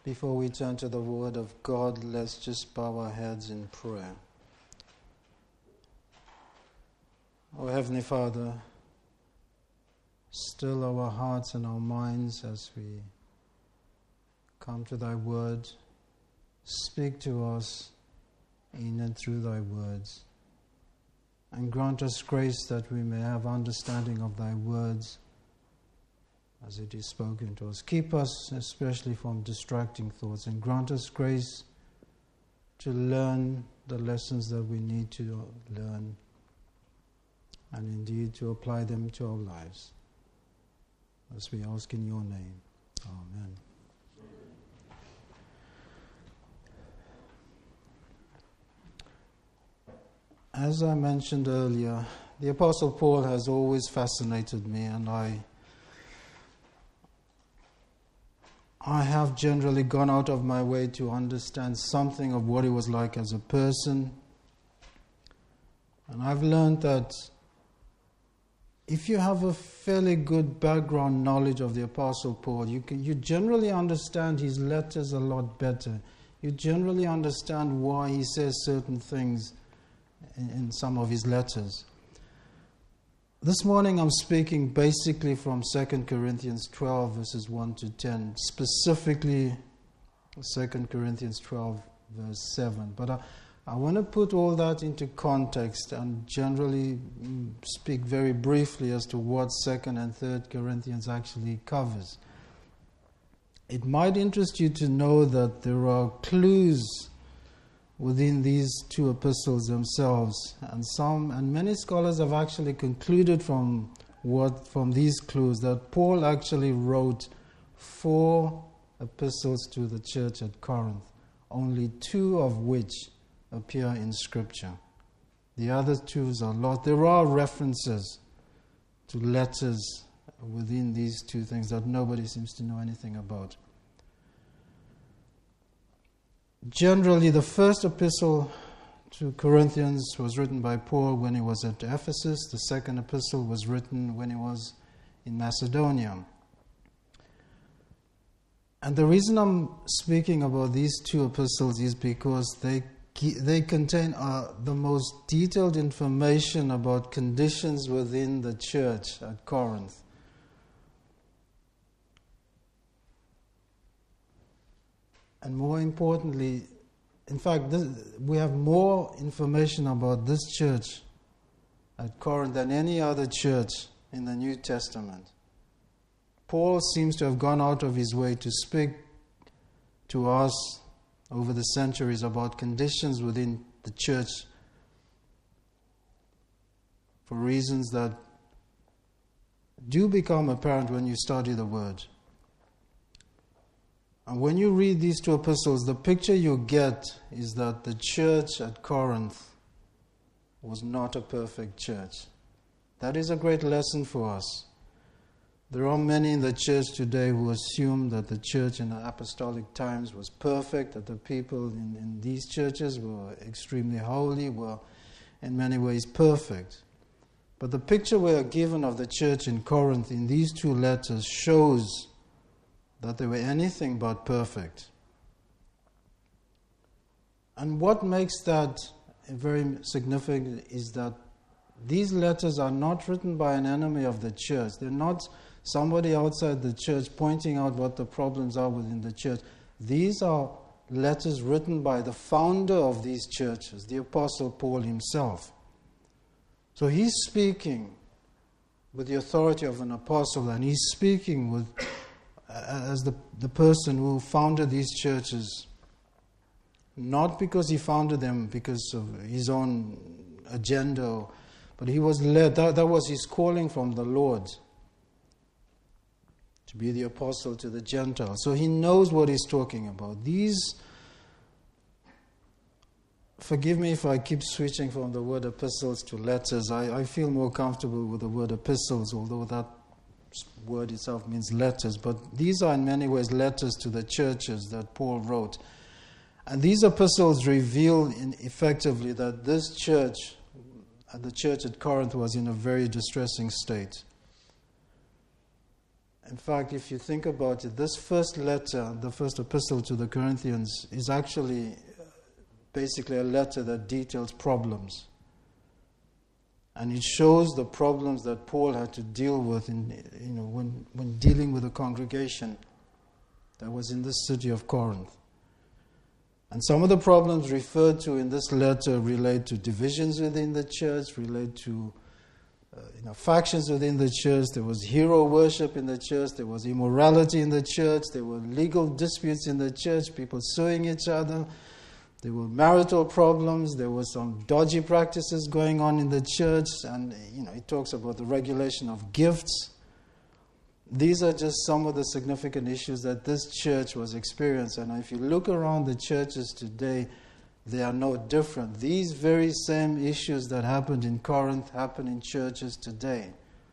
Before we turn to the Word of God, let's just bow our heads in prayer. Oh Heavenly Father, still our hearts and our minds as we come to Thy Word. Speak to us in and through Thy words, and grant us grace that we may have understanding of Thy words as it is spoken to us. Keep us especially from distracting thoughts, and grant us grace to learn the lessons that we need to learn, and indeed to apply them to our lives. As we ask in Your name. Amen. As I mentioned earlier, the Apostle Paul has always fascinated me, and I have generally gone out of my way to understand something of what he was like as a person. And I've learned that if you have a fairly good background knowledge of the Apostle Paul, you generally understand his letters a lot better. You generally understand why he says certain things in some of his letters. This morning I'm speaking basically from 2 Corinthians 12 verses 1 to 10, specifically 2 Corinthians 12 verse 7. But I want to put all that into context and generally speak very briefly as to what 2nd and 3rd Corinthians actually covers. It might interest you to know that there are clues within these two epistles themselves, and many scholars have actually concluded from these clues that Paul actually wrote 4 epistles to the church at Corinth, only 2 of which appear in Scripture. The other 2 are lost. There are references to letters within these 2 things that nobody seems to know anything about. Generally, the first epistle to Corinthians was written by Paul when he was at Ephesus. The second epistle was written when he was in Macedonia. And the reason I'm speaking about these 2 epistles is because they contain the most detailed information about conditions within the church at Corinth. And more importantly, in fact, we have more information about this church at Corinth than any other church in the New Testament. Paul seems to have gone out of his way to speak to us over the centuries about conditions within the church for reasons that do become apparent when you study the Word. And when you read these 2 epistles, the picture you get is that the church at Corinth was not a perfect church. That is a great lesson for us. There are many in the church today who assume that the church in the apostolic times was perfect, that the people in these churches were extremely holy, were in many ways perfect. But the picture we are given of the church in Corinth in these 2 letters shows that they were anything but perfect. And what makes that very significant is that these letters are not written by an enemy of the church. They're not somebody outside the church pointing out what the problems are within the church. These are letters written by the founder of these churches, the Apostle Paul himself. So he's speaking with the authority of an apostle, and he's speaking as the person who founded these churches, not because he founded them because of his own agenda, but he was led, that was his calling from the Lord, to be the apostle to the Gentiles. So he knows what he's talking about. Forgive me if I keep switching from the word epistles to letters. I feel more comfortable with the word epistles, although that word itself means letters, but these are in many ways letters to the churches that Paul wrote. And these epistles reveal effectively that this church, the church at Corinth, was in a very distressing state. In fact, if you think about it, this first letter, the first epistle to the Corinthians, is actually basically a letter that details problems. And it shows the problems that Paul had to deal with when dealing with the congregation that was in this city of Corinth. And some of the problems referred to in this letter relate to divisions within the church, relate to factions within the church. There was hero worship in the church. There was immorality in the church. There were legal disputes in the church, people suing each other. There were marital problems. There were some dodgy practices going on in the church. And, it talks about the regulation of gifts. These are just some of the significant issues that this church was experiencing. And if you look around the churches today, they are no different. These very same issues that happened in Corinth happen in churches today.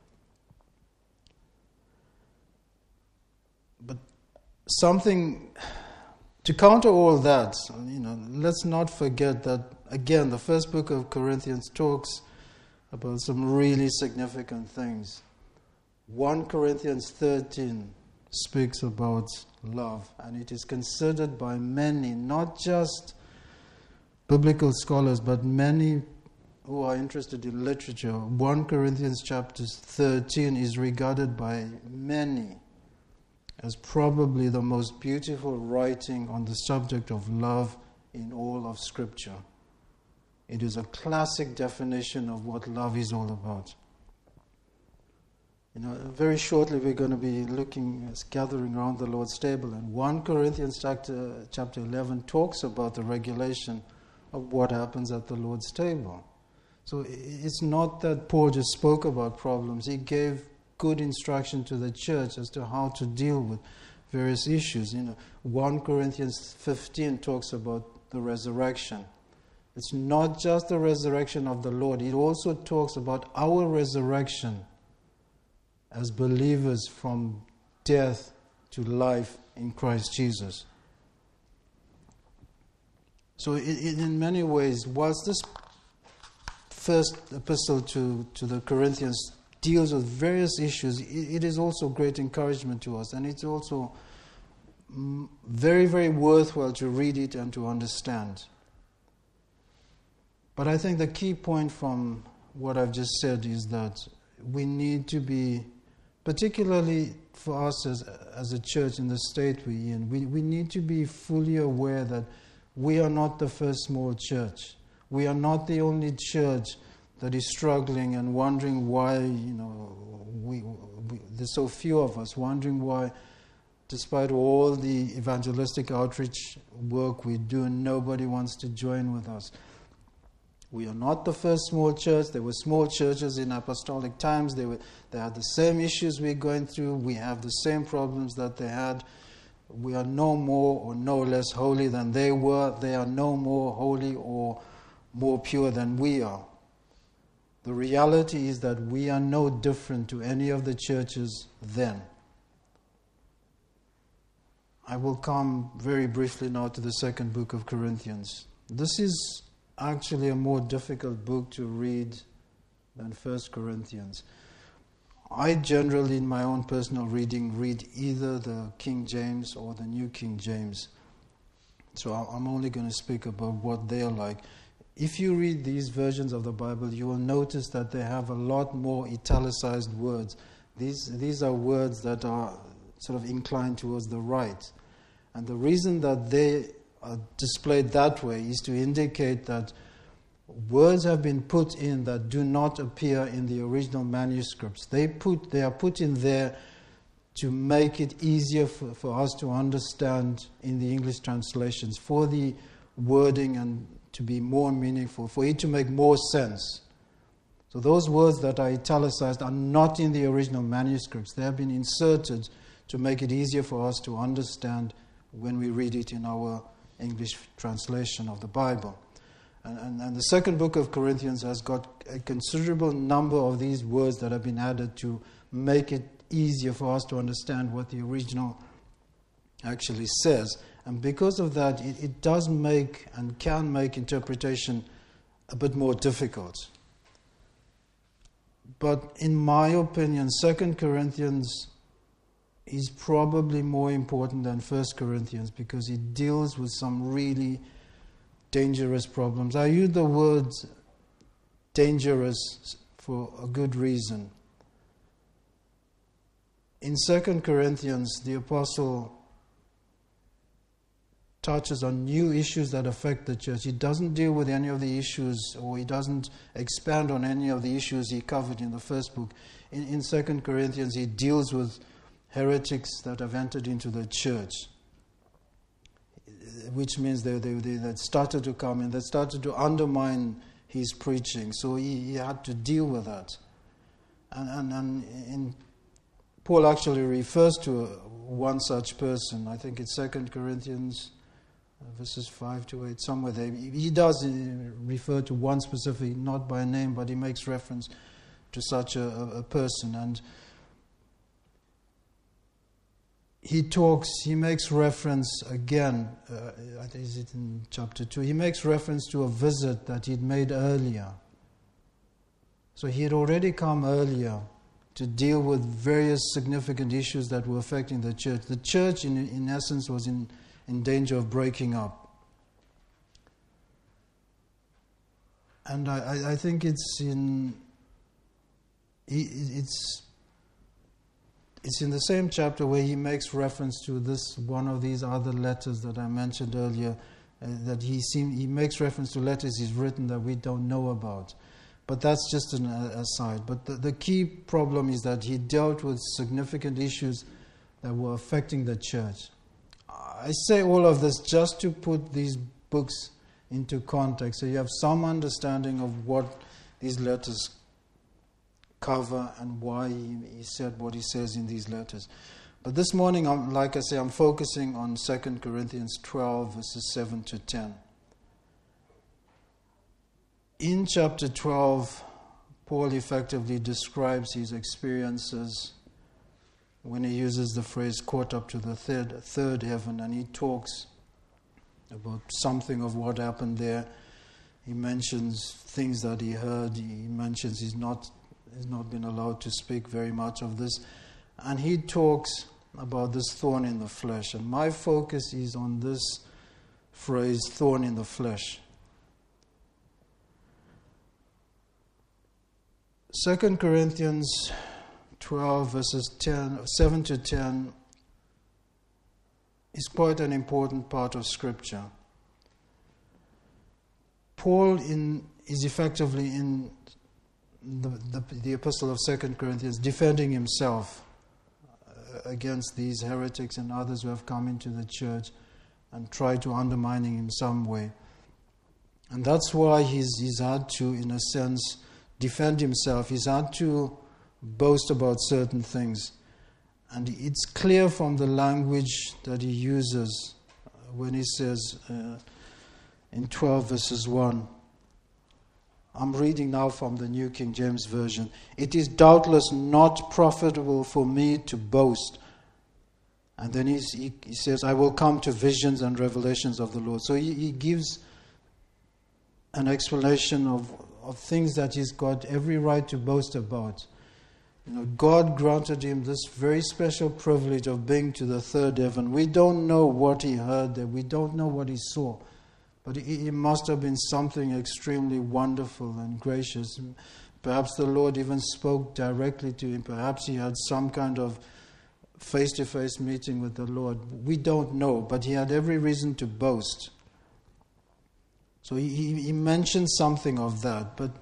But something to counter all that, let's not forget that, again, the first book of Corinthians talks about some really significant things. 1 Corinthians 13 speaks about love, and it is considered by many, not just biblical scholars, but many who are interested in literature. 1 Corinthians chapter 13 is regarded by many as probably the most beautiful writing on the subject of love in all of Scripture. It is a classic definition of what love is all about. Very shortly we're going to be gathering around the Lord's table, and 1 Corinthians chapter 11 talks about the regulation of what happens at the Lord's table. So it's not that Paul just spoke about problems. He gave good instruction to the church as to how to deal with various issues. 1 Corinthians 15 talks about the resurrection. It's not just the resurrection of the Lord. It also talks about our resurrection as believers from death to life in Christ Jesus. So in many ways, whilst this first epistle to the Corinthians deals with various issues, it is also great encouragement to us, and it's also very, very worthwhile to read it and to understand. But I think the key point from what I've just said is that we need to be, particularly for us as a church in the state we're in, we need to be fully aware that we are not the first small church. We are not the only church that is struggling and wondering why, there's so few of us, wondering why, despite all the evangelistic outreach work we do, nobody wants to join with us. We are not the first small church. There were small churches in apostolic times. They had the same issues we're going through. We have the same problems that they had. We are no more or no less holy than they were. They are no more holy or more pure than we are. The reality is that we are no different to any of the churches then. I will come very briefly now to the second book of Corinthians. This is actually a more difficult book to read than 1 Corinthians. I generally, in my own personal reading, read either the King James or the New King James. So I'm only going to speak about what they are like. If you read these versions of the Bible, you will notice that they have a lot more italicized words. These are words that are sort of inclined towards the right. And the reason that they are displayed that way is to indicate that words have been put in that do not appear in the original manuscripts. They are put in there to make it easier for us to understand in the English translations, for the wording and to be more meaningful, for it to make more sense. So those words that are italicized are not in the original manuscripts. They have been inserted to make it easier for us to understand when we read it in our English translation of the Bible. And the second book of Corinthians has got a considerable number of these words that have been added to make it easier for us to understand what the original actually says. And because of that, it does make and can make interpretation a bit more difficult. But in my opinion, 2 Corinthians is probably more important than 1 Corinthians because it deals with some really dangerous problems. I use the word dangerous for a good reason. In 2 Corinthians, the apostle touches on new issues that affect the church. He doesn't deal with any of the issues, or he doesn't expand on any of the issues he covered in the first book. In 2 Corinthians, he deals with heretics that have entered into the church, which means they started to come and they started to undermine his preaching. So he had to deal with that. And Paul actually refers to one such person. I think it's 2 Corinthians verses 5 to 8, somewhere there. He does refer to one specific, not by name, but he makes reference to such a person. And he makes reference again, I think is it in chapter 2, he makes reference to a visit that he'd made earlier. So he had already come earlier to deal with various significant issues that were affecting the church. The church, in essence, was in danger of breaking up. And I think it's in the same chapter where he makes reference to this one of these other letters that I mentioned earlier, that he makes reference to letters he's written that we don't know about. But that's just an aside. But the key problem is that he dealt with significant issues that were affecting the church. I say all of this just to put these books into context, so you have some understanding of what these letters cover and why he said what he says in these letters. But this morning, like I say, I'm focusing on 2 Corinthians 12, verses 7 to 10. In chapter 12, Paul effectively describes his experiences when he uses the phrase caught up to the third heaven, and he talks about something of what happened there. He mentions things that he heard. He mentions he's not been allowed to speak very much of this. And he talks about this thorn in the flesh. And my focus is on this phrase, thorn in the flesh. 2 Corinthians 12 verses 7 to 10 is quite an important part of Scripture. Paul is effectively in the epistle of 2 Corinthians defending himself against these heretics and others who have come into the church and tried to undermine him in some way. And that's why he's had to, in a sense, defend himself. He's had to boast about certain things. And it's clear from the language that he uses when he says in 12 verses 1, I'm reading now from the New King James Version, it is doubtless not profitable for me to boast. And then he says, I will come to visions and revelations of the Lord. So he gives an explanation of things that he's got every right to boast about. You know, God granted him this very special privilege of being to the third heaven. We don't know what he heard there. We don't know what he saw. But it must have been something extremely wonderful and gracious. Perhaps the Lord even spoke directly to him. Perhaps he had some kind of face-to-face meeting with the Lord. We don't know, but he had every reason to boast. So he mentioned something of that, but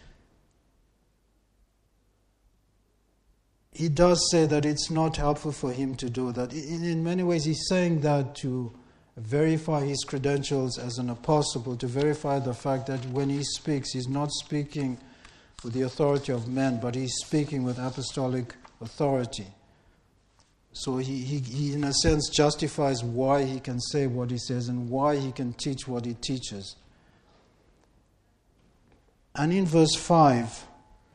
he does say that it's not helpful for him to do that. In many ways, he's saying that to verify his credentials as an apostle, to verify the fact that when he speaks, he's not speaking with the authority of men, but he's speaking with apostolic authority. So he in a sense justifies why he can say what he says and why he can teach what he teaches. And in verse 5,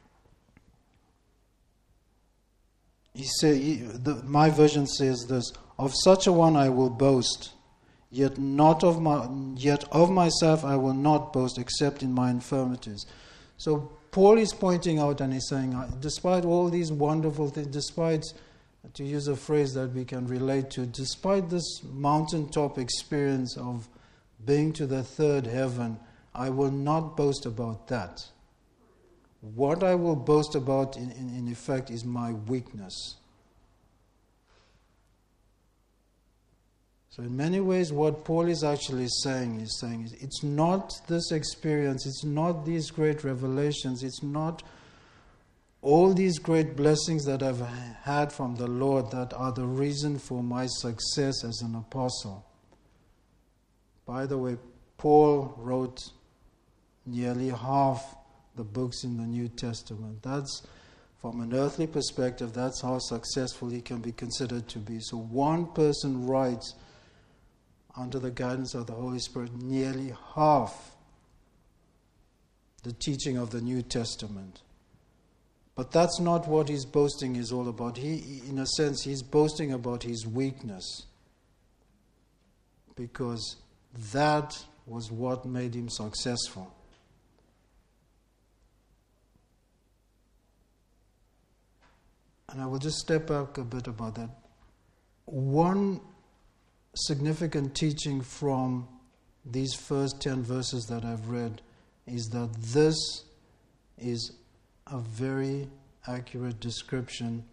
my version says this, of such a one I will boast, yet of myself I will not boast except in my infirmities. So Paul is pointing out and he's saying, despite all these wonderful things, despite to use a phrase that we can relate to, despite this mountaintop experience of being to the third heaven, I will not boast about that. What I will boast about, in effect, is my weakness. So in many ways, what Paul is actually saying is it's not this experience, it's not these great revelations, it's not all these great blessings that I've had from the Lord that are the reason for my success as an apostle. By the way, Paul wrote nearly half the books in the New Testament. That's, from an earthly perspective, that's how successful he can be considered to be. So one person writes, under the guidance of the Holy Spirit, nearly half the teaching of the New Testament. But that's not what his boasting is all about. In a sense, he's boasting about his weakness, because that was what made him successful. And I will just step back a bit about that. One significant teaching from these first 10 verses that I've read is that this is a very accurate description,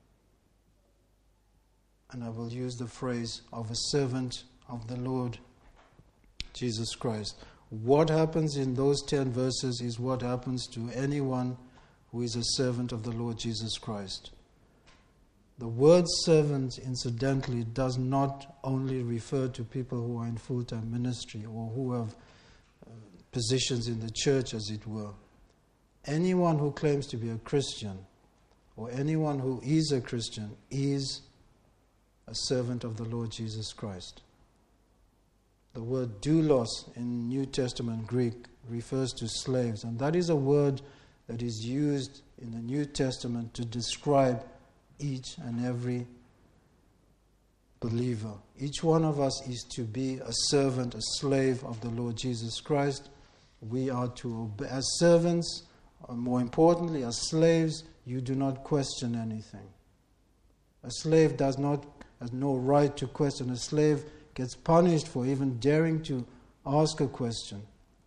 and I will use the phrase, of a servant of the Lord Jesus Christ. What happens in those 10 verses is what happens to anyone who is a servant of the Lord Jesus Christ. The word servant, incidentally, does not only refer to people who are in full-time ministry or who have positions in the church, as it were. Anyone who claims to be a Christian, or anyone who is a Christian, is a servant of the Lord Jesus Christ. The word doulos in New Testament Greek refers to slaves, and that is a word that is used in the New Testament to describe each and every believer. Each one of us is to be a servant, a slave of the Lord Jesus Christ. We are to obey. As servants, or more importantly, as slaves, you do not question anything. A slave has no right to question. A slave gets punished for even daring to ask a question.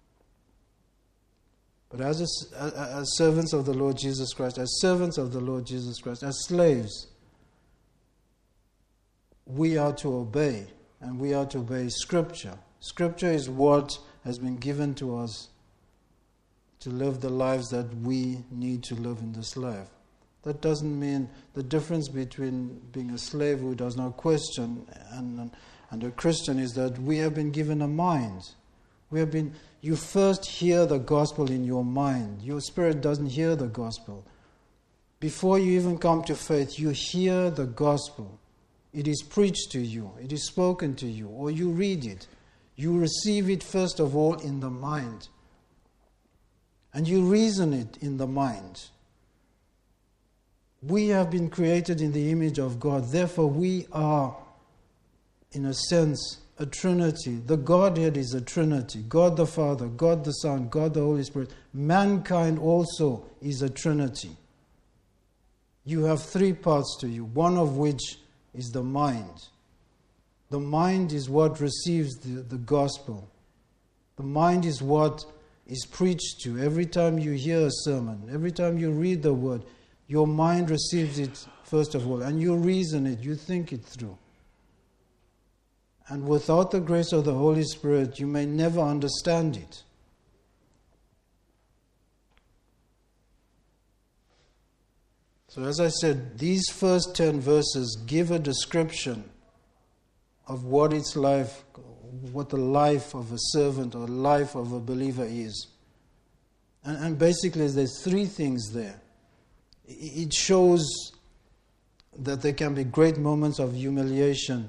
But as servants of the Lord Jesus Christ, as servants of the Lord Jesus Christ, as slaves, we are to obey, and we are to obey Scripture. Scripture is what has been given to us to live the lives that we need to live in this life. That doesn't mean the difference between being a slave who does not question and a Christian is that we have been given a mind. You first hear the gospel in your mind. Your spirit doesn't hear the gospel. Before you even come to faith, you hear the gospel. It is preached to you. It is spoken to you. Or you read it. You receive it first of all in the mind. And you reason it in the mind. We have been created in the image of God. Therefore, we are, in a sense, a Trinity. The Godhead is a Trinity. God the Father, God the Son, God the Holy Spirit. Mankind also is a Trinity. You have three parts to you, one of which is the mind. The mind is what receives the gospel. The mind is what is preached to. Every time you hear a sermon, every time you read the word, your mind receives it first of all, and you reason it, you think it through. And without the grace of the Holy Spirit, you may never understand it. So as I said, these first 10 verses give a description of what the life of a servant or life of a believer is. And basically there's three things there. It shows that there can be great moments of humiliation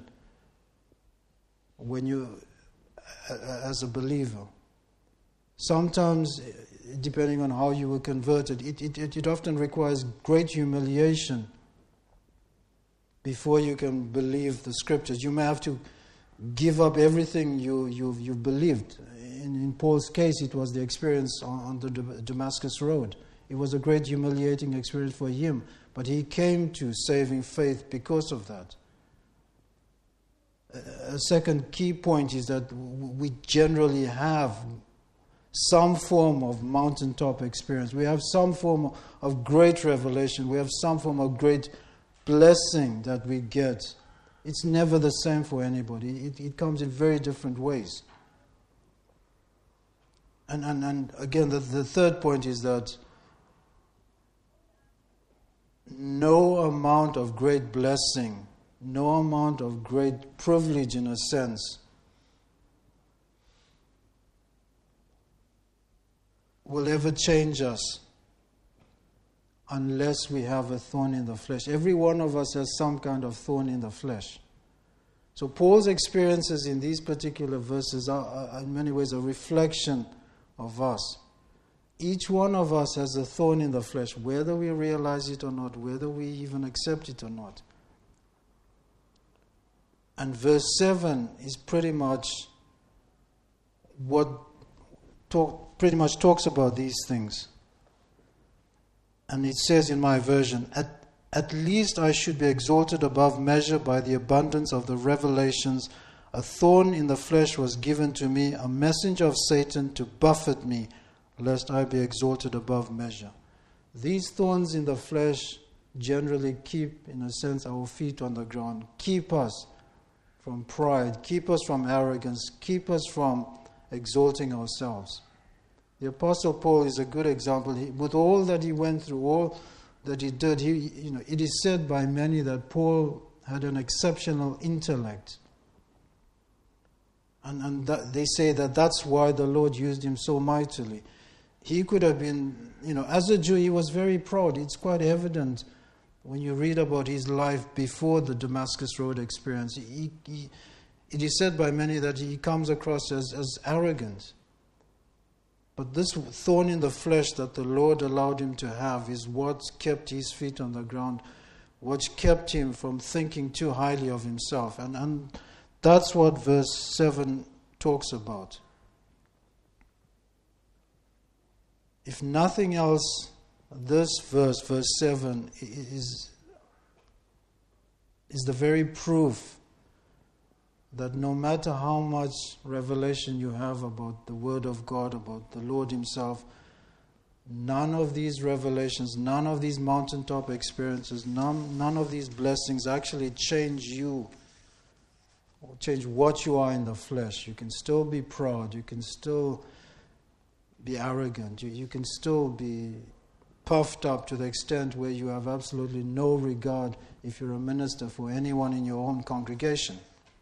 when you, as a believer. Sometimes, depending on how you were converted, it often requires great humiliation before you can believe the Scriptures. You may have to give up everything you've believed. In Paul's case, it was the experience on the Damascus Road. It was a great humiliating experience for him. But he came to saving faith because of that. A second key point is that we generally have some form of mountaintop experience. We have some form of great revelation. We have some form of great blessing that we get. It's never the same for anybody. It comes in very different ways. And again, the third point is that no amount of great blessing, no amount of great privilege in a sense, will ever change us unless we have a thorn in the flesh. Every one of us has some kind of thorn in the flesh. So Paul's experiences in these particular verses are in many ways a reflection of us. Each one of us has a thorn in the flesh, whether we realize it or not, whether we even accept it or not. And verse 7 is pretty much talks about these things. And it says in my version, at least I should be exalted above measure by the abundance of the revelations. A thorn in the flesh was given to me, a messenger of Satan to buffet me, lest I be exalted above measure. These thorns in the flesh generally keep, in a sense, our feet on the ground, keep us from pride, keep us from arrogance, keep us from exalting ourselves. The Apostle Paul is a good example. With all that he went through, all that he did, it is said by many that Paul had an exceptional intellect. And they say that that's why the Lord used him so mightily. He could have been, as a Jew, he was very proud. It's quite evident when you read about his life before the Damascus Road experience. It is said by many that he comes across as arrogant. But this thorn in the flesh that the Lord allowed him to have is what kept his feet on the ground, what kept him from thinking too highly of himself. And that's what verse 7 talks about. If nothing else, this verse 7, is the very proof that no matter how much revelation you have about the Word of God, about the Lord Himself, none of these revelations, none of these mountaintop experiences, none of these blessings actually change you or change what you are in the flesh. You can still be proud, you can still be arrogant, you can still be puffed up to the extent where you have absolutely no regard, if you're a minister, for anyone in your own congregation.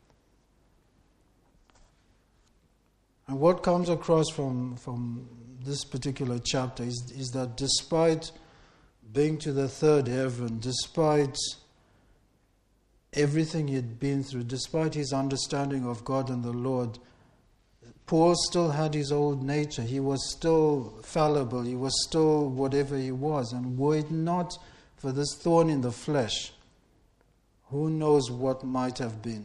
And what comes across from this particular chapter is that despite being to the third heaven, despite everything he'd been through, despite his understanding of God and the Lord, Paul still had his old nature. He was still fallible. He was still whatever he was. And were it not for this thorn in the flesh, who knows what might have been.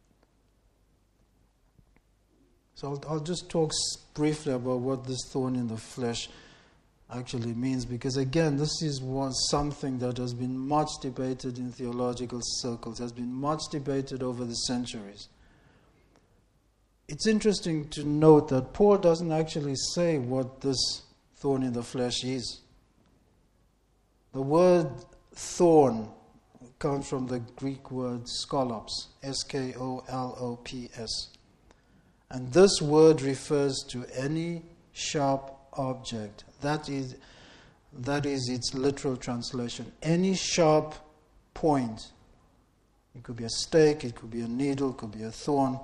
So I'll just talk briefly about what this thorn in the flesh actually means, because again, this was something that has been much debated in theological circles, has been much debated over the centuries. It's interesting to note that Paul doesn't actually say what this thorn in the flesh is. The word thorn comes from the Greek word skolops, skolops. And this word refers to any sharp object. That is its literal translation. Any sharp point. It could be a stake, it could be a needle, it could be a thorn.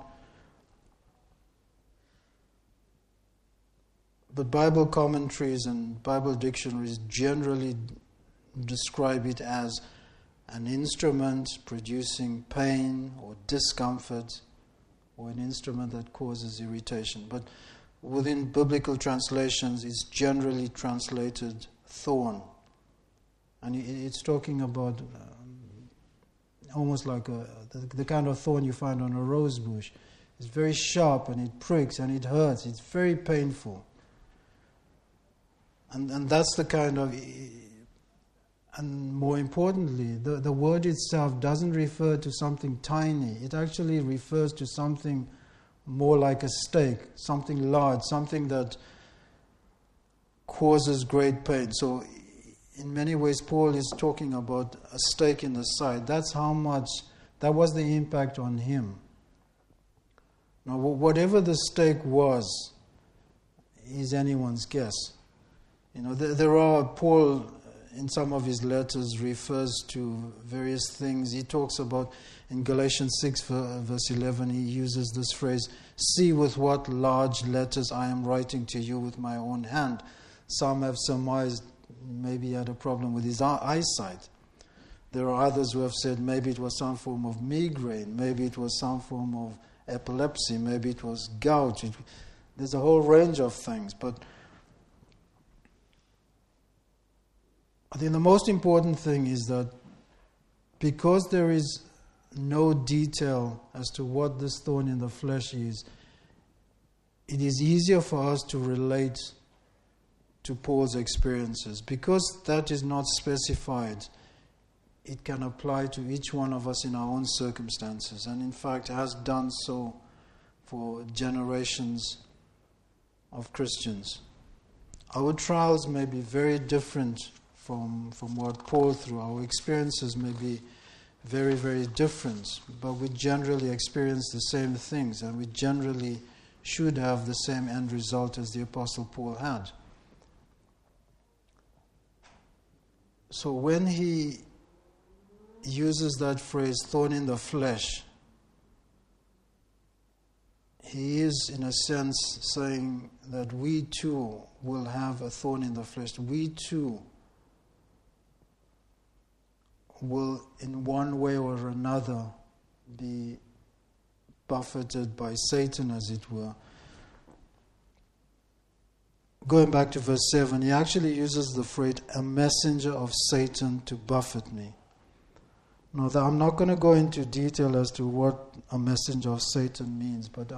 But Bible commentaries and Bible dictionaries generally describe it as an instrument producing pain or discomfort, or an instrument that causes irritation. But within biblical translations, it's generally translated thorn. And it's talking about almost like the kind of thorn you find on a rose bush. It's very sharp and it pricks and it hurts. It's very painful. And that's the kind of... And more importantly, the word itself doesn't refer to something tiny. It actually refers to something more like a stake, something large, something that causes great pain. So in many ways, Paul is talking about a stake in the side. That was the impact on him. Now, whatever the stake was, is anyone's guess. Paul, in some of his letters, refers to various things. He talks about, in Galatians 6 verse 11, he uses this phrase, "See with what large letters I am writing to you with my own hand." Some have surmised maybe he had a problem with his eyesight. There are others who have said maybe it was some form of migraine, maybe it was some form of epilepsy, maybe it was gout. There's a whole range of things, but I think the most important thing is that because there is no detail as to what this thorn in the flesh is, it is easier for us to relate to Paul's experiences. Because that is not specified, it can apply to each one of us in our own circumstances, and in fact has done so for generations of Christians. Our trials may be very different from what Paul through. Our experiences may be very, very different, but we generally experience the same things, and we generally should have the same end result as the Apostle Paul had. So when he uses that phrase, thorn in the flesh, he is in a sense saying that we too will have a thorn in the flesh. We too will in one way or another be buffeted by Satan, as it were. Going back to verse 7, he actually uses the phrase, "a messenger of Satan to buffet me." Now, I'm not going to go into detail as to what a messenger of Satan means, but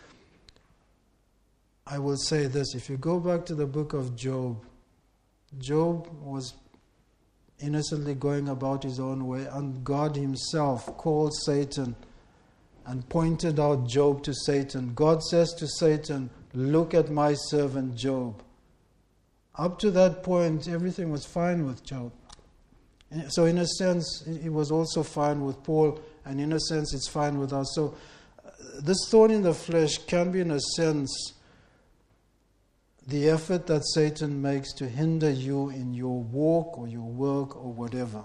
I will say this. If you go back to the book of Job, Job was innocently going about his own way, and God himself called Satan and pointed out Job to Satan. God says to Satan, "Look at my servant Job." Up to that point, everything was fine with Job. So in a sense, it was also fine with Paul, and in a sense, it's fine with us. So this thorn in the flesh can be, in a sense, the effort that Satan makes to hinder you in your walk or your work or whatever.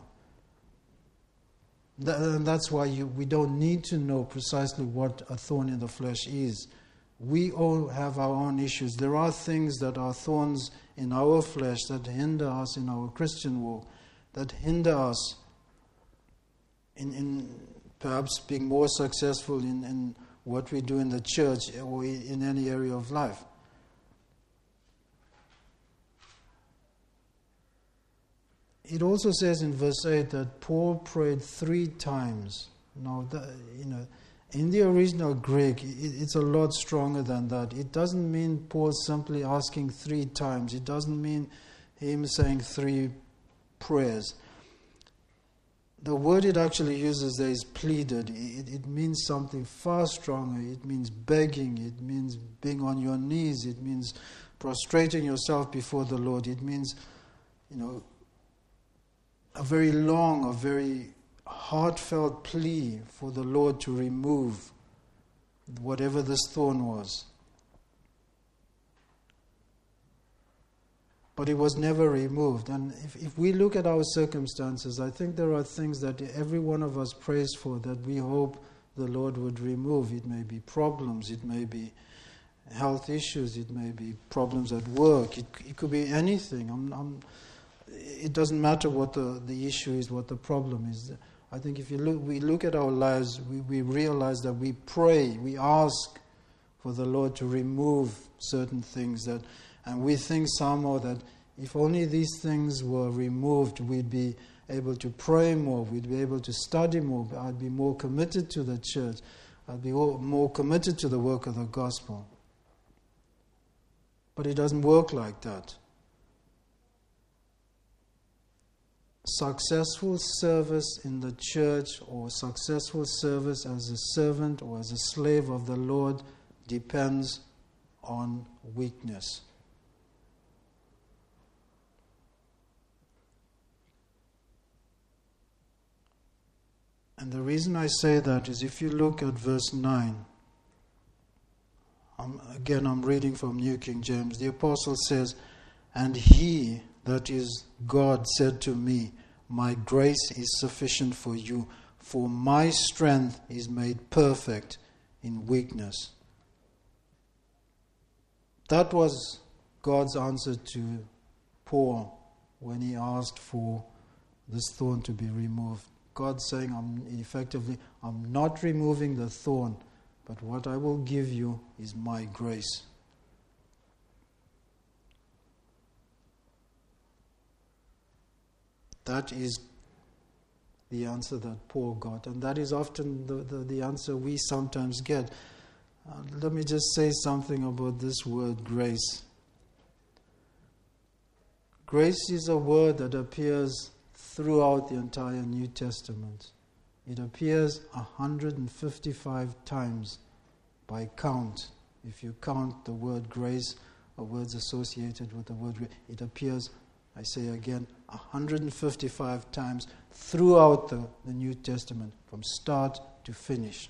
And that's why we don't need to know precisely what a thorn in the flesh is. We all have our own issues. There are things that are thorns in our flesh that hinder us in our Christian walk, that hinder us in perhaps being more successful in what we do in the church or in any area of life. It also says in verse 8 that Paul prayed 3 times. Now, in the original Greek, it's a lot stronger than that. It doesn't mean Paul simply asking 3 times. It doesn't mean him saying 3 prayers. The word it actually uses there is pleaded. It means something far stronger. It means begging. It means being on your knees. It means prostrating yourself before the Lord. It means, a very long, a very heartfelt plea for the Lord to remove whatever this thorn was. But it was never removed. And if we look at our circumstances, I think there are things that every one of us prays for that we hope the Lord would remove. It may be problems, it may be health issues, it may be problems at work, it could be anything. It doesn't matter what the issue is, what the problem is. I think if we look at our lives, we realize that we pray, we ask for the Lord to remove certain things and we think somehow that if only these things were removed, we'd be able to pray more, we'd be able to study more, I'd be more committed to the church, I'd be more committed to the work of the gospel. But it doesn't work like that. successful service in the church or successful service as a servant or as a slave of the Lord depends on weakness. And the reason I say that is if you look at verse 9, I'm reading from New King James. The apostle says, "And he, that is God, said to me, my grace is sufficient for you, for my strength is made perfect in weakness." That was God's answer to Paul when he asked for this thorn to be removed. God saying, I'm not removing the thorn, but what I will give you is my grace. That is the answer that Paul got, and that is often the answer we sometimes get. Let me just say something about this word grace. Grace is a word that appears throughout the entire New Testament. It appears 155 times by count. If you count the word grace or words associated with the word grace, it appears, I say again, 155 times throughout the New Testament, from start to finish.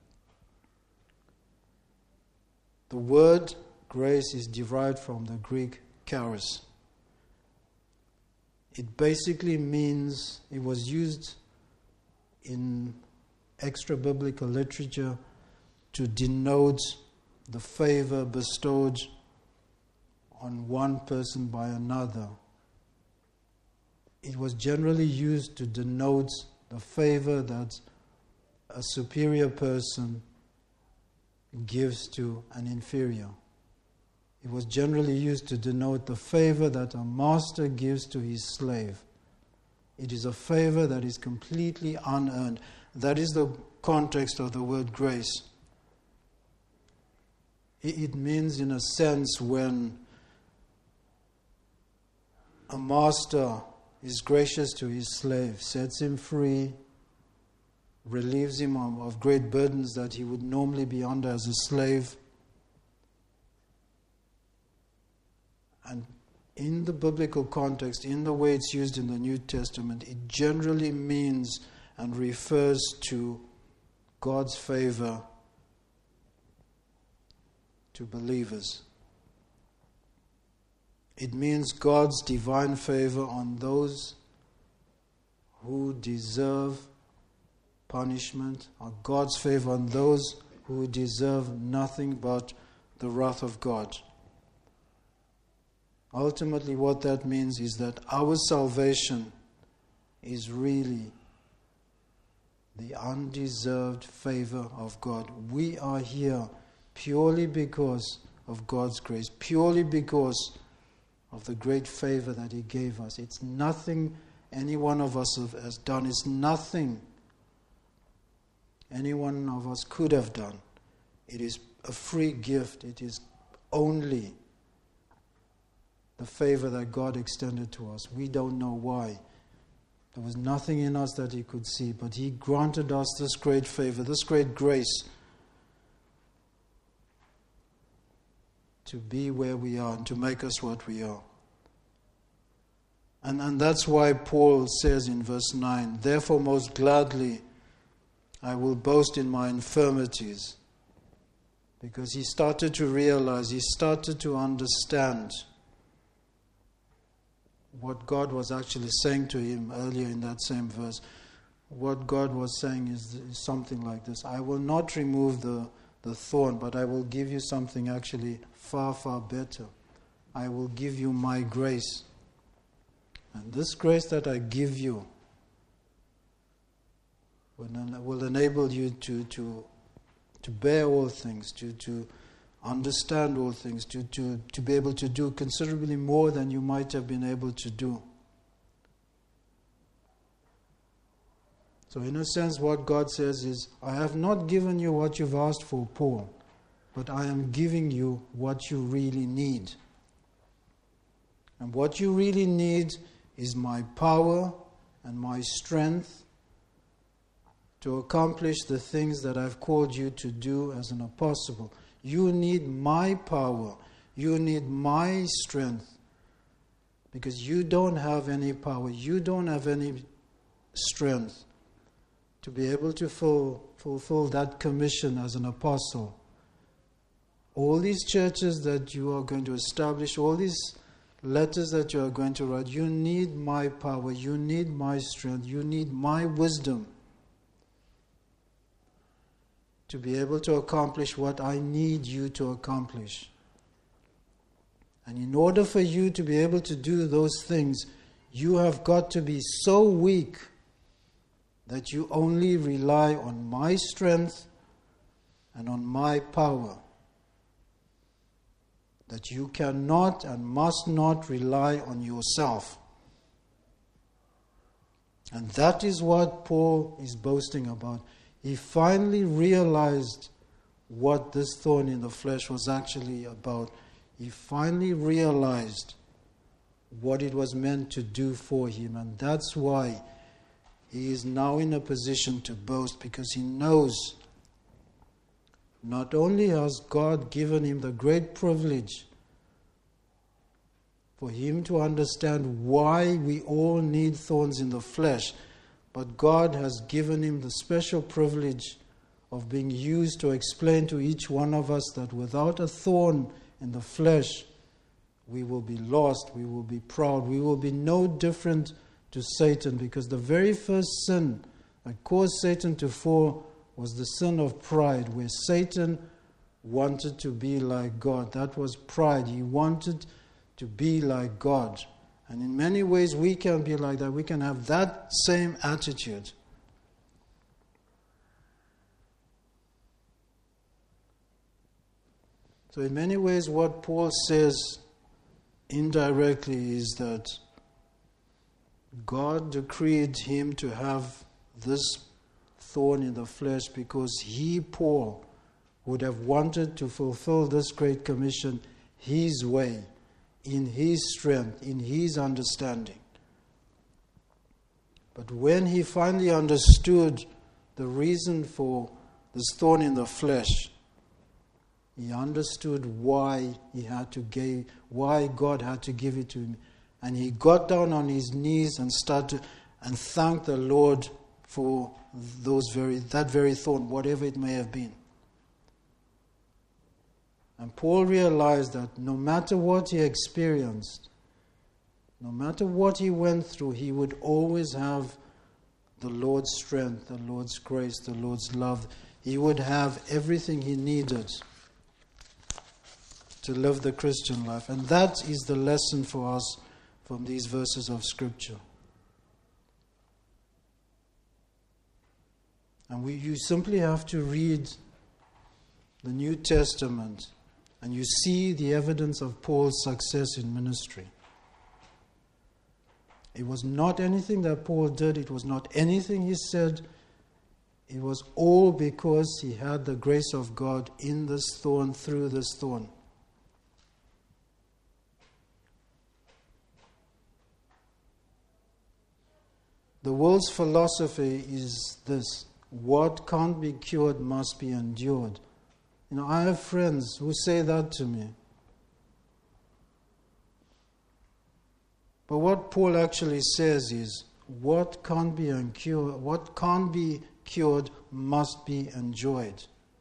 The word grace is derived from the Greek charis. It basically means, it was used in extra-biblical literature to denote the favor bestowed on one person by another. It was generally used to denote the favor that a superior person gives to an inferior. It was generally used to denote the favor that a master gives to his slave. It is a favor that is completely unearned. That is the context of the word grace. It means, in a sense, when a master is gracious to his slave, sets him free, relieves him of great burdens that he would normally be under as a slave. And in the biblical context, in the way it's used in the New Testament, it generally means and refers to God's favor to believers. It means God's divine favor on those who deserve punishment, or God's favor on those who deserve nothing but the wrath of God. Ultimately, what that means is that our salvation is really the undeserved favor of God. We are here purely because of God's grace, purely because of the great favor that He gave us. It's nothing any one of us has done. It's nothing any one of us could have done. It is a free gift. It is only the favor that God extended to us. We don't know why. There was nothing in us that He could see, but He granted us this great favor, this great grace to be where we are and to make us what we are. And that's why Paul says in verse 9, "Therefore most gladly I will boast in my infirmities." Because he started to realize, he started to understand what God was actually saying to him earlier in that same verse. What God was saying is something like this: I will not remove the thorn, but I will give you something actually far, far better. I will give you my grace. And this grace that I give you will enable you to bear all things, to understand all things, to be able to do considerably more than you might have been able to do. So in a sense, what God says is, I have not given you what you've asked for, Paul, but I am giving you what you really need. And what you really need is my power and my strength to accomplish the things that I've called you to do as an apostle. You need my power. You need my strength. Because you don't have any power. You don't have any strength to be able to fulfill that commission as an apostle. All these churches that you are going to establish, all these letters that you are going to write, you need my power. You need my strength. You need my wisdom to be able to accomplish what I need you to accomplish. And in order for you to be able to do those things, you have got to be so weak that you only rely on my strength and on my power. That you cannot and must not rely on yourself. And that is what Paul is boasting about. He finally realized what this thorn in the flesh was actually about. He finally realized what it was meant to do for him. And that's why he is now in a position to boast, because he knows not only has God given him the great privilege for him to understand why we all need thorns in the flesh, but God has given him the special privilege of being used to explain to each one of us that without a thorn in the flesh, we will be lost, we will be proud, we will be no different to Satan, because the very first sin that caused Satan to fall was the sin of pride, where Satan wanted to be like God. That was pride. He wanted to be like God. And in many ways we can be like that. We can have that same attitude. So in many ways what Paul says indirectly is that God decreed him to have this thorn in the flesh because he, Paul, would have wanted to fulfill this great commission his way, in his strength, in his understanding. But when he finally understood the reason for this thorn in the flesh, he understood why why God had to give it to him. And he got down on his knees and started and thanked the Lord for that very thorn, whatever it may have been. And Paul realized that no matter what he experienced, no matter what he went through, he would always have the Lord's strength, the Lord's grace, the Lord's love. He would have everything he needed to live the Christian life. And that is the lesson for us from these verses of Scripture. And you simply have to read the New Testament and you see the evidence of Paul's success in ministry. It was not anything that Paul did. It was not anything he said. It was all because he had the grace of God in this thorn, through this thorn. The world's philosophy is this: what can't be cured must be endured. I have friends who say that to me. But what Paul actually says is, what can't be cured must be enjoyed.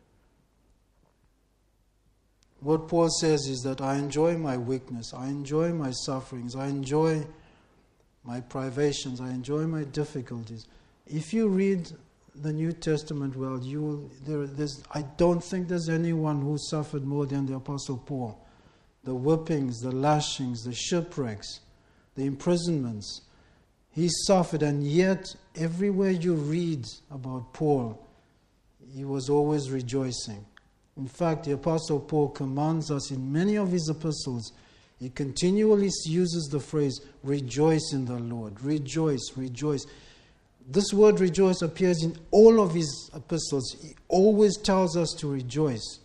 What Paul says is that I enjoy my weakness, I enjoy my sufferings, I enjoy my privations, I enjoy my difficulties. If you read the New Testament well, I don't think there's anyone who suffered more than the Apostle Paul. The whippings, the lashings, the shipwrecks, the imprisonments. He suffered, and yet everywhere you read about Paul, he was always rejoicing. In fact, the Apostle Paul commands us in many of his epistles. He continually uses the phrase, rejoice in the Lord. Rejoice, rejoice. This word rejoice appears in all of his epistles. He always tells us to rejoice.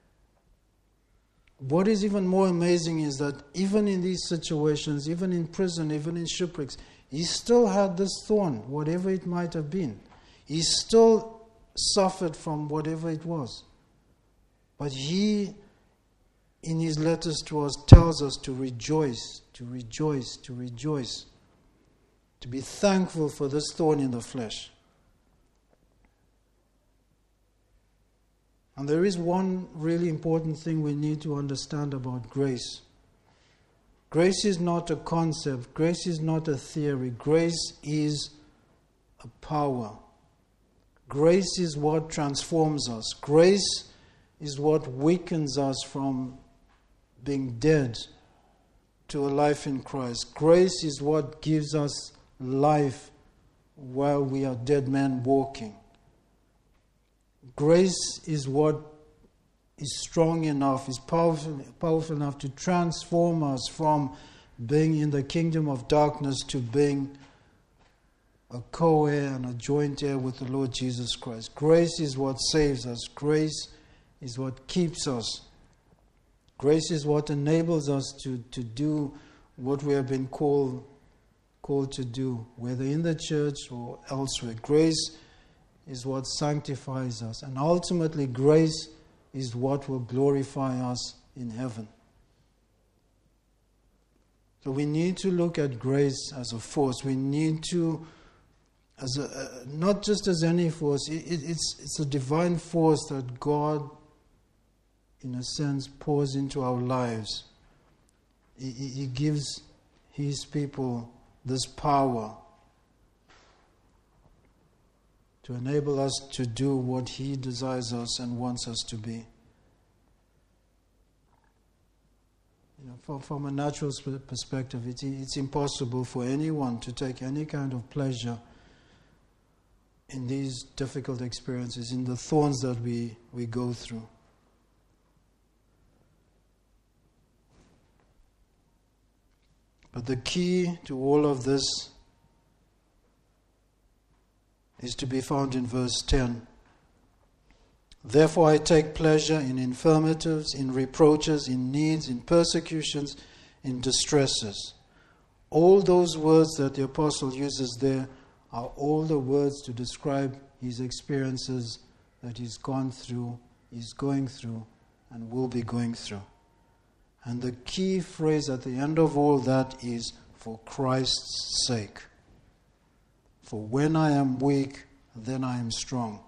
What is even more amazing is that even in these situations, even in prison, even in shipwrecks, He still had this thorn, whatever it might have been. He still suffered from whatever it was. But he, in his letters to us, tells us to rejoice, to rejoice, to rejoice, to be thankful for this thorn in the flesh. And there is one really important thing we need to understand about grace. Grace is not a concept. Grace is not a theory. Grace is a power. Grace is what transforms us. Grace is what weakens us from being dead to a life in Christ. Grace is what gives us life while we are dead men walking. Grace is what is strong enough, is powerful enough to transform us from being in the kingdom of darkness to being a co-heir and a joint heir with the Lord Jesus Christ. Grace is what saves us. Grace is what keeps us. Grace is what enables us to do what we have been called to do, whether in the church or elsewhere. Grace is what sanctifies us. And ultimately, grace is what will glorify us in heaven. So we need to look at grace as a force. We need to, not just as any force, it's a divine force that God, in a sense, pours into our lives. He gives His people this power to enable us to do what He desires us and wants us to be. From a natural perspective, it's impossible for anyone to take any kind of pleasure in these difficult experiences, in the thorns that we go through. But the key to all of this is to be found in verse 10. Therefore I take pleasure in infirmities, in reproaches, in needs, in persecutions, in distresses. All those words that the apostle uses there are all the words to describe his experiences that he's gone through, is going through, and will be going through. And the key phrase at the end of all that is, for Christ's sake. For when I am weak, then I am strong.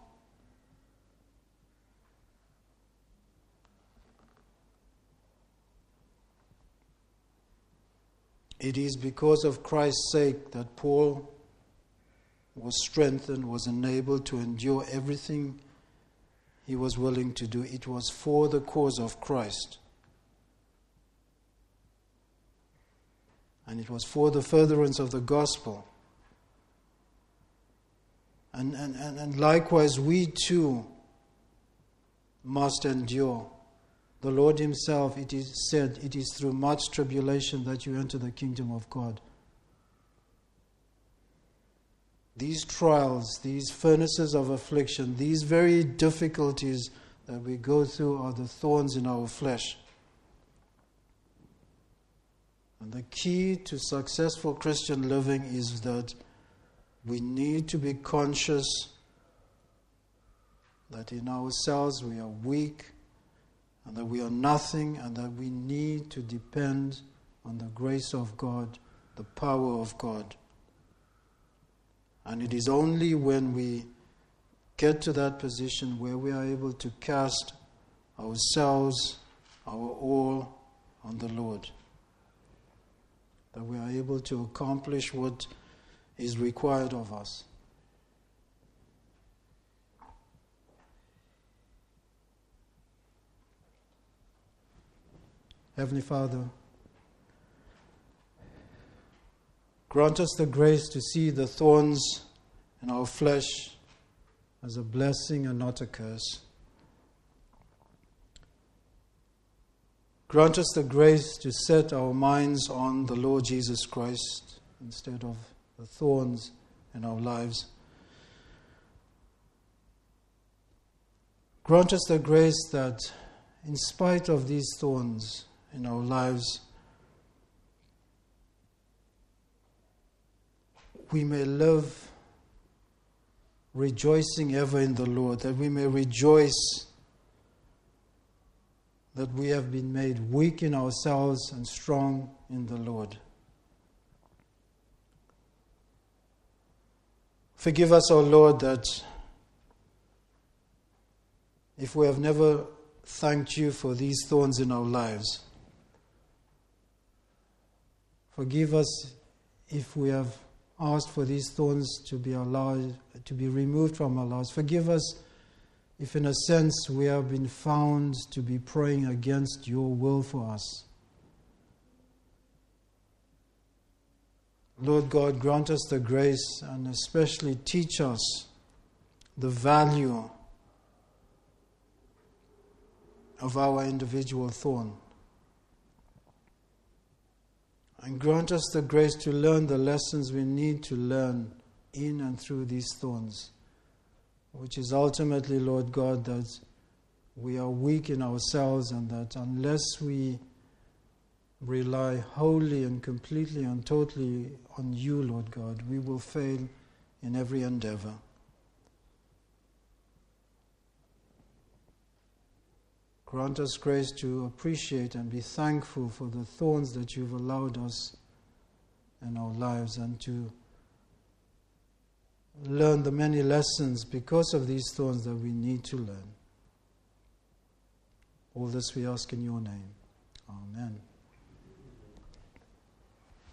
It is because of Christ's sake that Paul was strengthened, was enabled to endure everything he was willing to do. It was for the cause of Christ. And it was for the furtherance of the gospel. And likewise, we too must endure. The Lord Himself, it is said, it is through much tribulation that you enter the kingdom of God. These trials, these furnaces of affliction, these very difficulties that we go through are the thorns in our flesh. And the key to successful Christian living is that we need to be conscious that in ourselves we are weak and that we are nothing and that we need to depend on the grace of God, the power of God. And it is only when we get to that position where we are able to cast ourselves, our all, on the Lord, that we are able to accomplish what is required of us. Heavenly Father, grant us the grace to see the thorns in our flesh as a blessing and not a curse. Grant us the grace to set our minds on the Lord Jesus Christ instead of the thorns in our lives. Grant us the grace that in spite of these thorns in our lives, we may live rejoicing ever in the Lord, that we may rejoice that we have been made weak in ourselves and strong in the Lord. Forgive us, O Lord, that if we have never thanked you for these thorns in our lives, forgive us if we have asked for these thorns to be allowed, to be removed from our lives. Forgive us if in a sense we have been found to be praying against your will for us. Lord God, grant us the grace and especially teach us the value of our individual thorn. And grant us the grace to learn the lessons we need to learn in and through these thorns, which is ultimately, Lord God, that we are weak in ourselves and that unless we rely wholly and completely and totally on you, Lord God, we will fail in every endeavor. Grant us grace to appreciate and be thankful for the thorns that you've allowed us in our lives and to learn the many lessons because of these thorns that we need to learn. All this we ask in your name. Amen.